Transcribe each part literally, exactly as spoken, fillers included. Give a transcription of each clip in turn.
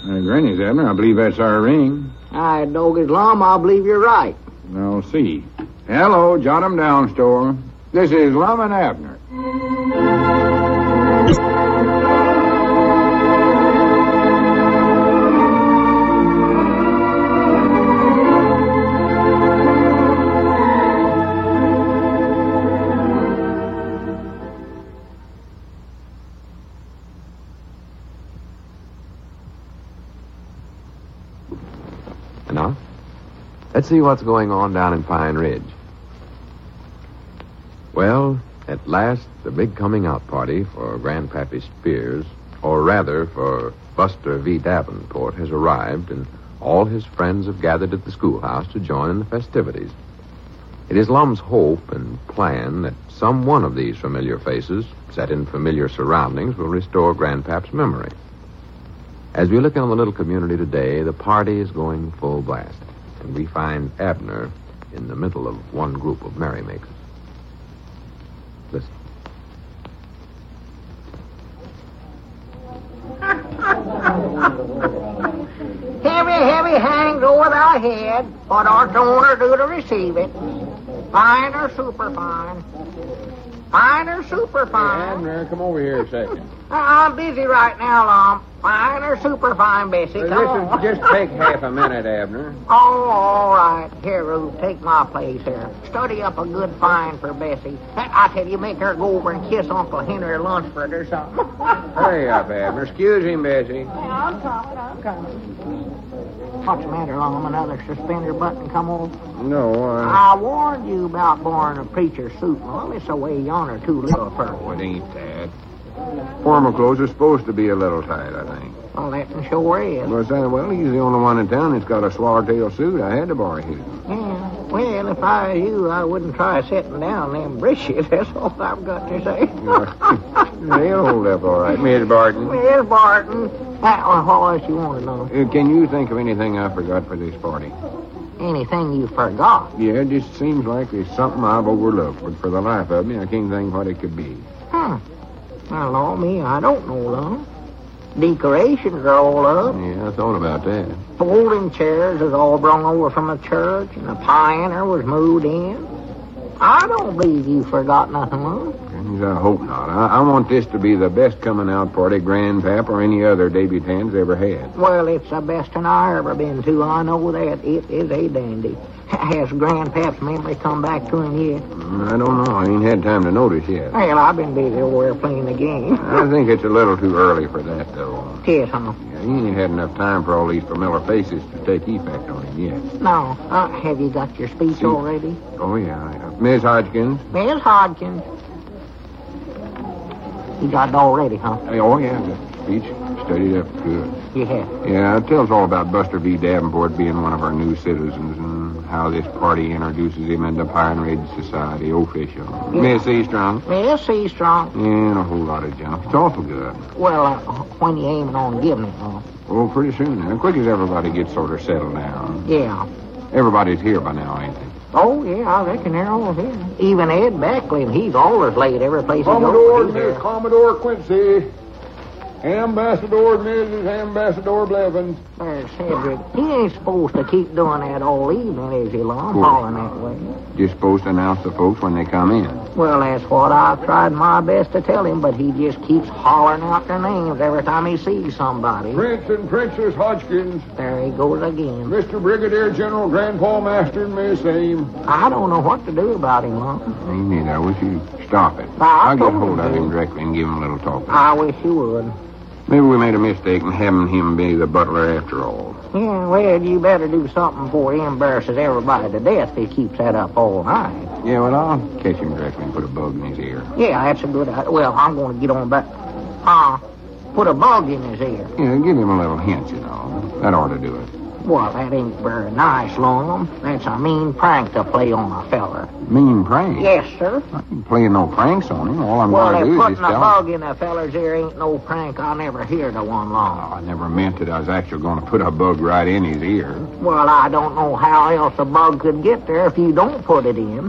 Uh, Granny's, Abner. I believe that's our ring. I dog his lum, I believe you're right. I'll see. Hello, jot 'em down, store. This is Lum and Abner. Now, let's see what's going on down in Pine Ridge. Well, at last, the big coming out party for Grandpappy Spears, or rather for Buster V. Davenport, has arrived, and all his friends have gathered at the schoolhouse to join in the festivities. It is Lum's hope and plan that some one of these familiar faces, set in familiar surroundings, will restore Grandpap's memory. As we look on the little community today, the party is going full blast, and we find Abner in the middle of one group of merrymakers. Listen. Heavy, heavy hangs over thy head. What art the owner do to receive it? Fine or superfine? Fine or superfine? Hey, Abner, come over here a second. Uh, I'm busy right now, Lum. Fine or superfine, Bessie? Uh, Come on. listen, just take half a minute, Abner. Oh, all right. Here, Ruth, take my place here. Study up a good fine for Bessie. I tell you, make her go over and kiss Uncle Henry Lunsford or something. Hurry up, Abner. Excuse him, Bessie. Yeah, I'm coming, I'm coming. What's the matter, Lum? Another suspender button come off? No, uh... I warned you about borrowing a preacher's suit, Lum. It's away yonder too little for Oh, it ain't that. Formal clothes are supposed to be a little tight, I think. Well, that sure is. Well, say, well, he's the only one in town that's got a swallowtail suit. I had to borrow his. Yeah. Well, if I were you, I wouldn't try setting down them britches. That's all I've got to say. They'll hold up all right. Miss Barton. Miss Barton. That was what else you want to know. Uh, can you think of anything I forgot for this party? Anything you forgot? Yeah, it just seems like there's something I've overlooked, but for the life of me, I can't think what it could be. Hmm. Well, Lord, me, I don't know, Lum. Decorations are all up. Yeah, I thought about that. Folding chairs is all brung over from the church, and the pioneer was moved in. I don't believe you forgot nothing, Lum. I hope not. I, I want this to be the best coming out party Grandpap or any other debutante's ever had. Well, it's the best one I ever been to. I know that. It is a dandy. Has Grandpap's memory come back to him yet? I don't know. I ain't had time to notice yet. Well, I've been busy over there playing the game. I think it's a little too early for that, though. Yes, huh? Yeah, he ain't had enough time for all these familiar faces to take effect on him yet. No. Uh, have you got your speech See? already? Oh, yeah. yeah. Miss Hodgkins? Miss Hodgkins. You got it already, huh? Oh, yeah. The speech studied up good. You have. Yeah, it tells all about Buster V. Davenport being one of our new citizens and how this party introduces him into Pine Ridge Society official. Yeah. Miss E. Strong? Miss C. Strong. Yeah, and a whole lot of junk. It's awful good. Well, uh, when you aiming on giving it, huh? Oh, pretty soon now. Quick as everybody gets sort of settled down. Yeah. Everybody's here by now, ain't they? Oh, yeah, I reckon they're all here. Even Ed Beckley, and he's always late every place Commodore, he goes. Miss Commodore Quincy. Ambassador, Missus Ambassador Blevins. There's Cedric. He ain't supposed to keep doing that all evening, is he, Lum? Falling that way. You're supposed to announce the folks when they come in. Well, that's what I've tried my best to tell him, but he just keeps hollering out their names every time he sees somebody. Prince and Princess Hodgkins. There he goes again. Mister Brigadier General Grandpa Master and Miss Aim. I don't know what to do about him, Lum. Me neither. I wish you'd stop it. I I'll get told hold him of to. him directly and give him a little talk. I wish you would. Maybe we made a mistake in having him be the butler after all. Yeah, well, you better do something before he embarrasses everybody to death if he keeps that up all night. Yeah, well, I'll catch him directly and put a bug in his ear. Yeah, that's a good idea. Well, I'm going to get on back. Ah, uh, put a bug in his ear. Yeah, give him a little hint, you know. That ought to do it. Well, that ain't very nice, Lum. That's a mean prank to play on a feller. Mean prank? Yes, sir. I ain't playing no pranks on him. All I'm Well, going to if do is putting just a tell bug him. in a feller's ear ain't no prank, I never heard of one Oh, long. I never meant it. I was actually going to put a bug right in his ear. Well, I don't know how else a bug could get there if you don't put it in.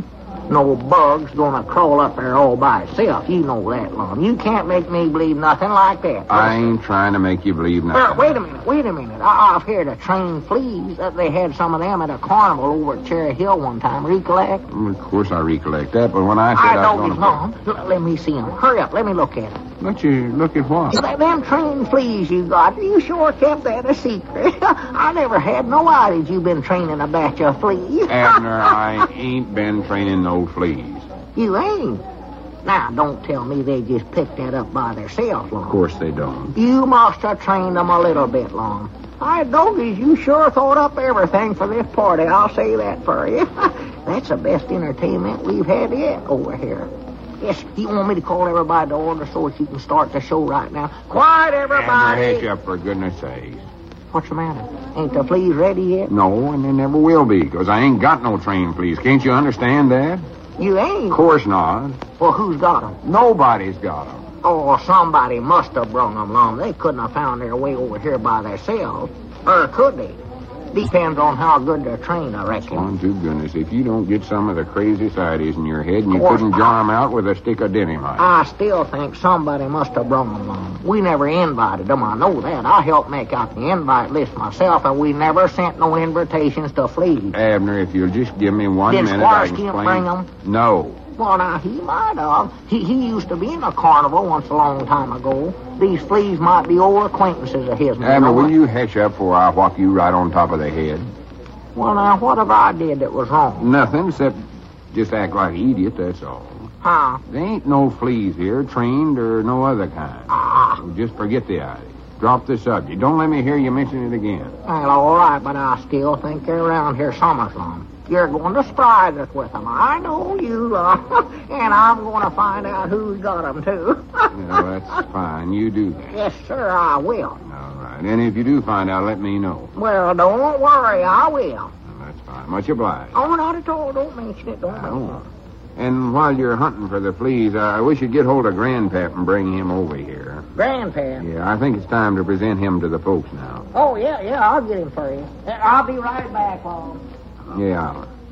No bug's gonna crawl up there all by itself. You know that, Lum. You can't make me believe nothing like that. I ain't trying to make you believe Uh, nothing. wait a minute, wait a minute. I- I've heard of trained fleas. Uh, they had some of them at a carnival over at Cherry Hill one time. Recollect? Of course I recollect that, but when I said I I, know was his going mom. L- let me see him. Hurry up, let me look at him. Let you look at what? Th- Them trained fleas you got, you sure kept that a secret. I never had no idea you've been training a batch of fleas. Abner, I ain't been training no fleas. You ain't. Now, don't tell me they just picked that up by themselves, Lum. Of course they don't. You must have trained them a little bit, Lum. I doggies, you sure thought up everything for this party. I'll say that for you. That's the best entertainment we've had yet over here. Yes, you want me to call everybody to order so that you can start the show right now? Quiet, Abner, everybody. hitch up, for goodness sakes. What's the matter? Ain't the fleas ready yet? No, and they never will be, because I ain't got no trained fleas. Can't you understand that? You ain't? Of course not. Well, who's got them? Nobody's got them. Oh, somebody must have brung them along. They couldn't have found their way over here by themselves. Or could they? Depends on how good they're trained, I reckon. On to goodness, if you don't get some of the crazy ideas in your head and you Course couldn't not. jar 'em out with a stick of dynamite. I still think somebody must have brung them along. We never invited them, I know that. I helped make out the invite list myself, and we never sent no invitations to fleas. Abner, if you'll just give me one Did minute, Squire I can Skimp explain. bring 'em? No. Well, now, he might have. He, he used to be in a carnival once a long time ago. These fleas might be old acquaintances of his. Abner, know will what? you hush up before I whack you right on top of the head? Well, now, what have I did that was wrong? Nothing, except just act like an idiot, that's all. Huh? There ain't no fleas here, trained or no other kind. Ah. So just forget the idea. Drop the subject. Don't let me hear you mention it again. Well, all right, but I still think they're around here summers long. You're going to surprise us with them. I know you are. And I'm going to find out who's got them, too. Well, that's fine. You do that. Yes, sir, I will. All right. And if you do find out, let me know. Well, don't worry, I will. Well, that's fine. Much obliged. Oh, not at all. Don't mention it. Don't I mention won't. it. And while you're hunting for the fleas, I wish you'd get hold of Grandpap and bring him over here. Grandpa. Yeah, I think it's time to present him to the folks now. Oh, yeah, yeah, I'll get him for you. I'll be right back, Lum. Yeah.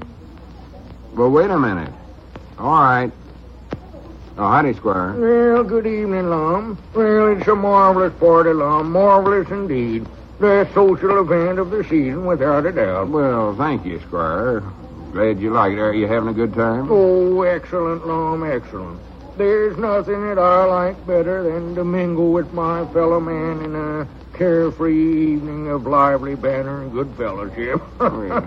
Well, wait a minute. All right. Oh, howdy, Squire. Well, good evening, Lum. Well, it's a marvelous party, Lum. Marvelous indeed. The social event of the season, without a doubt. Well, thank you, Squire. Glad you like it. Are you having a good time? Oh, excellent, Lum, excellent. There's nothing that I like better than to mingle with my fellow man in a carefree evening of lively banter and good fellowship. Oh,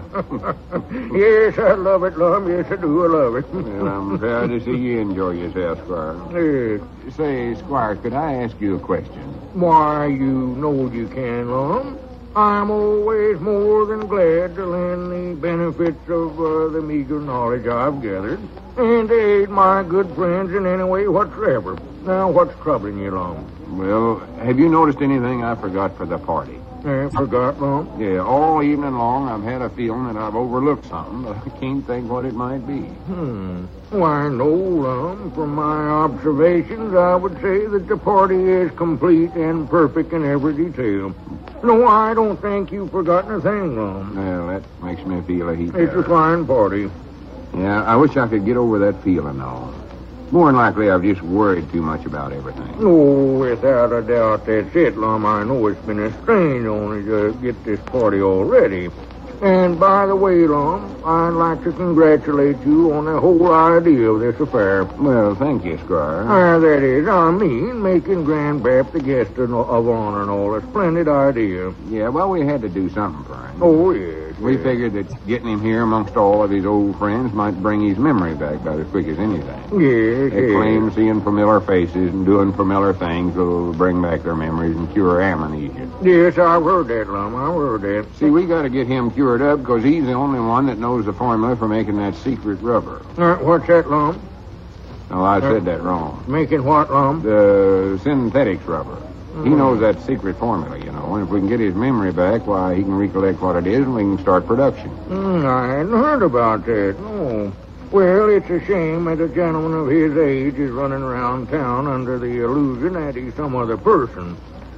Yes, I love it, Lum. Yes, I do. I love it. Well, I'm proud to see you enjoy yourself, Squire. Yes. Say, Squire, could I ask you a question? Why, you know you can, Lum. I'm always more than glad to lend the benefits of uh, the meager knowledge I've gathered and to aid my good friends in any way whatsoever. Now, what's troubling you, Lum? Well, have you noticed anything I forgot for the party? Eh, forgot, Lum? Yeah, all evening long I've had a feeling that I've overlooked something, but I can't think what it might be. Hmm. Why, no, Lum. From my observations, I would say that the party is complete and perfect in every detail. No, I don't think you've forgotten a thing, Lum. Well, that makes me feel a heap It's a better. fine party. Yeah, I wish I could get over that feeling, though. More than likely, I've just worried too much about everything. Oh, without a doubt, that's it, Lum. I know it's been a strain on you to get this party all ready. And by the way, Lum, I'd like to congratulate you on the whole idea of this affair. Well, thank you, Squire. Uh, that is, I mean, making Grandpap the guest of, of honor and all. A splendid idea. Yeah, well, we had to do something for him. Oh, yes. We yes. figured that getting him here amongst all of his old friends might bring his memory back about as quick as anything. Yes, They yes. claim seeing familiar faces and doing familiar things will bring back their memories and cure amnesia. Yes, I've heard that, Lum. I've heard that. See, we got to get him cured up because he's the only one that knows the formula for making that secret rubber. Uh, what's that, Lum? No, I said that wrong. Making what, Lum? The synthetics rubber. He Mhm. knows that secret formula, you know, and if we can get his memory back, why, he can recollect what it is and we can start production. Mm, I hadn't heard about that, no. Well, it's a shame that a gentleman of his age is running around town under the illusion that he's some other person.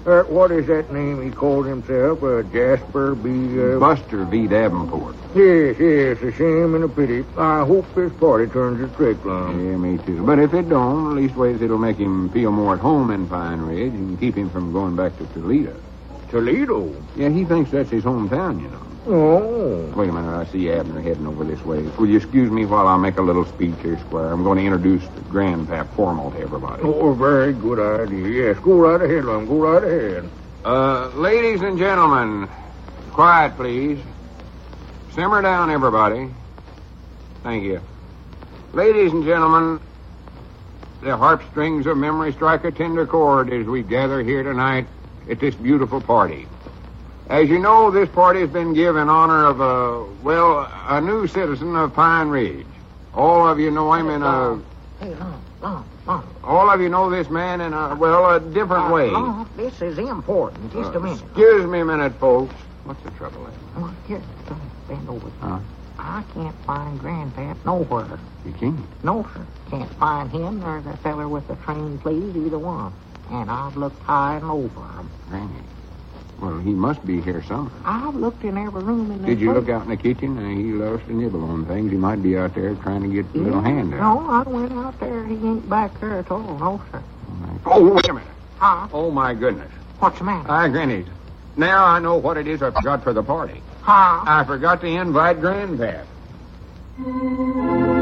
Uh, what is that name he called himself? Uh, Jasper B. Uh... Buster V. Davenport. Yes, yes, a shame and a pity. I hope this party turns its trick, Lum. Yeah, me too. But if it don't, leastways it'll make him feel more at home in Pine Ridge and keep him from going back to Toledo. Toledo? Yeah, he thinks that's his hometown, you know. Oh. Wait a minute, I see Abner heading over this way. Will you excuse me while I make a little speech here, Squire? I'm going to introduce the grandpap formal to everybody. Oh, very good idea. Yes, go right ahead, Lum. Go right ahead. Uh, ladies and gentlemen, quiet, please. Simmer down, everybody. Thank you. Ladies and gentlemen, the harpstrings of memory strike a tender chord as we gather here tonight at this beautiful party. As you know, this party has been given in honor of a, well, a new citizen of Pine Ridge. All of you know him in a... Hey, Lum, Lum, Lum. All of you know this man in a, well, a different Uh, way. Lum, this is important. Just a Uh, minute. Excuse me a minute, folks. What's the trouble, Ed? Oh, here, Lum, bend over. Huh? I can't find Grandpap nowhere. You can't. No, sir. Can't find him nor the feller with the train, please, either one. And I've looked high and low for him. Granny. Well, he must be here somewhere. I've looked in every room in this Did you place. look out in the kitchen? Uh, he loves to nibble on things. He might be out there trying to get a little hand out. No, I went out there. He ain't back there at all. No, sir. Oh, wait a minute. Huh? Oh, my goodness. What's the matter? Ah, Granny. Now I know what it is I forgot for the party. Huh? I forgot to invite Grandpap.